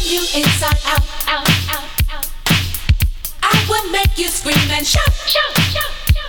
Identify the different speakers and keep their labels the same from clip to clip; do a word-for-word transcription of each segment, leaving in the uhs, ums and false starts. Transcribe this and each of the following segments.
Speaker 1: you inside out, out, out, out. I would make you scream and shout, shout, shout.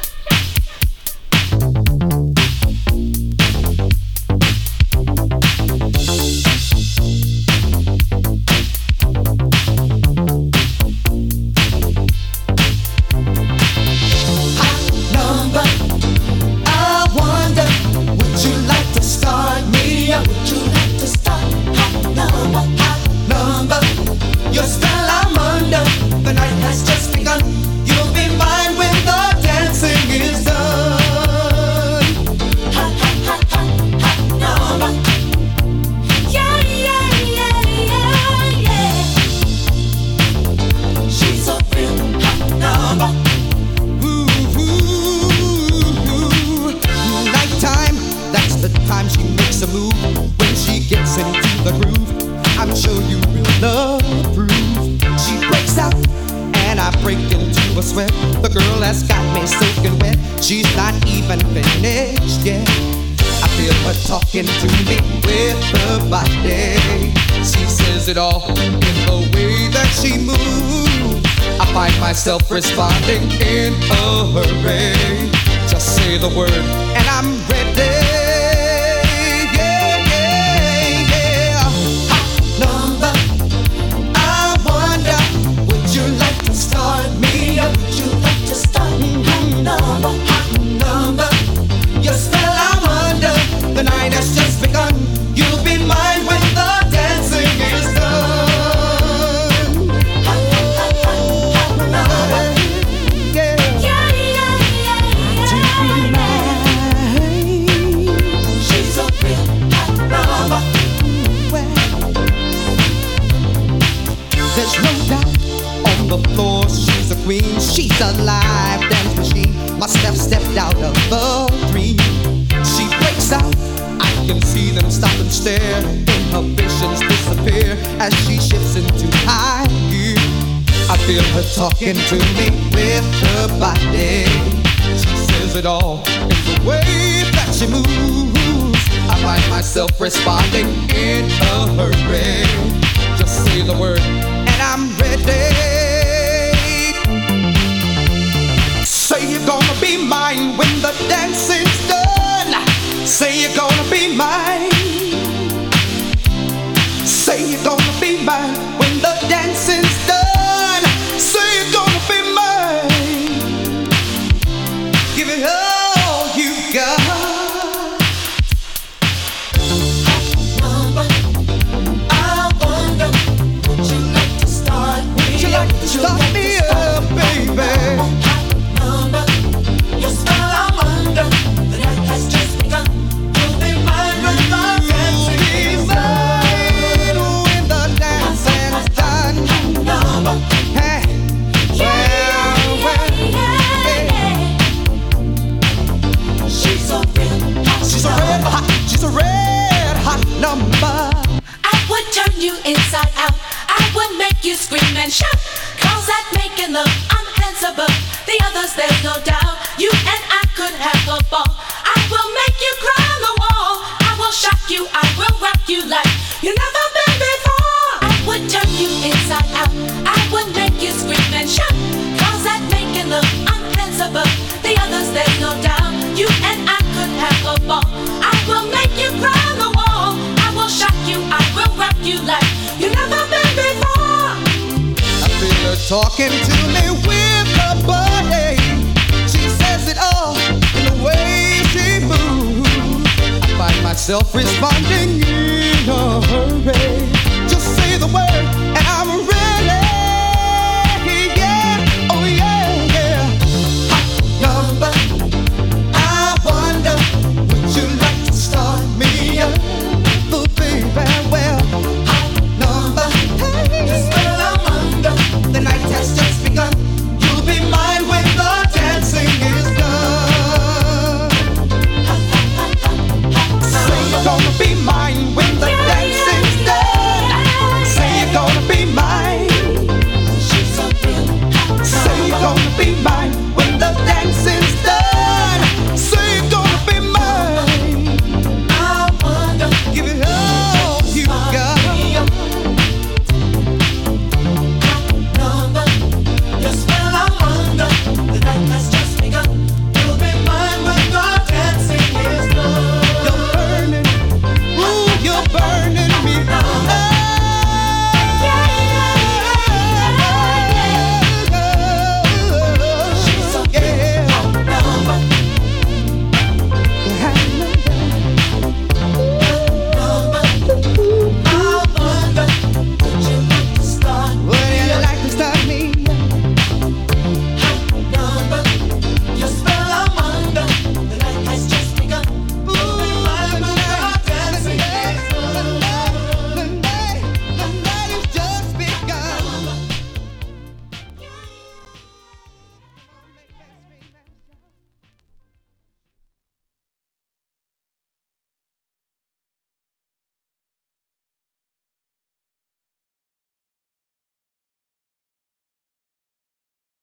Speaker 2: Talking to me with her body. She says it all in the way that she moves. I find myself responding in a hurry. Just say the word and I'm ready. Yeah, yeah, yeah. Hot number. I wonder, would you like to start me up? Would you like to start me? Hot number, hot number. Your spell I'm under. The night has just begun. You'll be mine when the dancing is done. Hot, hot, hot, hot, hot number. Yeah. Yeah, yeah, yeah, yeah. To be mine. She's a real hot number. Well, there's no doubt on the floor she's a queen. She's a live dance machine. Must have stepped out of the dream. She breaks out. I can see them stop and stare. Inhibitions disappear as she shifts into high gear. I feel her talking to me with her body. She says it all in the way that she moves. I find myself responding in a hurry. Just say the word and I'm ready. Say you're gonna be mine when the dancing's done. Say you're gonna be mine. Say you're gonna be mine when the dancing's done. Say you're gonna be mine. Give it all you got. Number, I wonder, would you like to start me? Would you like to start me up, baby? Number, your spell I'm under. The night has just begun.
Speaker 1: Turn you inside out. I would make you scream and shout. Cause that making love unhandsable. The others there's no doubt. You and I could have a ball. I will make you cry on the wall. I will shock you, I will rock you like you never been before. I would turn you inside out. I would make you scream and shout. Cause that making love unhandsable. The others there's no doubt. You and I could have a ball. I will make you cry on the wall. I will shock you, I will rock you like you never been before.
Speaker 2: I feel her talking to me with her body. She says it all in the way she moves. I find myself responding in a hurry.